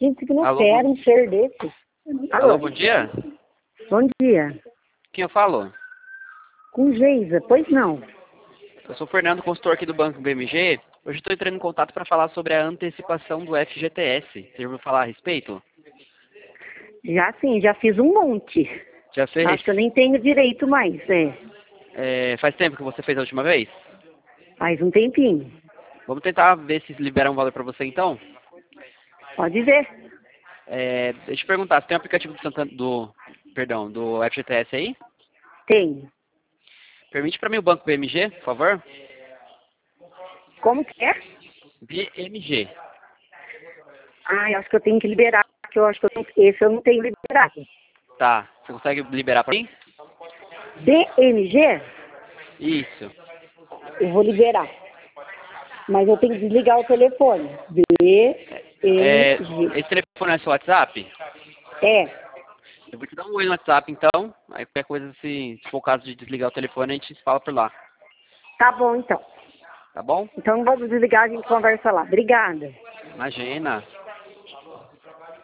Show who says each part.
Speaker 1: Gente, que não
Speaker 2: Alô,
Speaker 1: quero um ser desse.
Speaker 2: Alô, bom dia?
Speaker 1: Bom dia.
Speaker 2: Quem eu falo?
Speaker 1: Com Geisa, pois não.
Speaker 2: Eu sou o Fernando, consultor aqui do Banco BMG. Hoje estou entrando em contato para falar sobre a antecipação do FGTS. Você já ouviu falar a respeito?
Speaker 1: Já sim, já fiz um monte.
Speaker 2: Já fez?
Speaker 1: Acho que eu nem tenho direito mais,
Speaker 2: Faz tempo que você fez a última vez?
Speaker 1: Faz um tempinho.
Speaker 2: Vamos tentar ver se liberar um valor para você então?
Speaker 1: Pode ver.
Speaker 2: Deixa eu te perguntar, você tem o aplicativo do FGTS aí?
Speaker 1: Tem.
Speaker 2: Permite para mim o Banco BMG, por favor?
Speaker 1: Como que é?
Speaker 2: BMG.
Speaker 1: Eu acho que eu tenho que liberar, porque eu acho que esse eu não tenho liberado.
Speaker 2: Tá, você consegue liberar para mim?
Speaker 1: BMG,
Speaker 2: Isso.
Speaker 1: eu vou liberar. Mas eu tenho que desligar o telefone. BMG.
Speaker 2: Esse telefone é seu WhatsApp?
Speaker 1: É.
Speaker 2: Eu vou te dar um oi no WhatsApp então. Aí qualquer coisa, se for o caso de desligar o telefone, a gente se fala por lá.
Speaker 1: Tá bom, então.
Speaker 2: Tá bom?
Speaker 1: Então vamos desligar, a gente conversa lá. Obrigada.
Speaker 2: Imagina.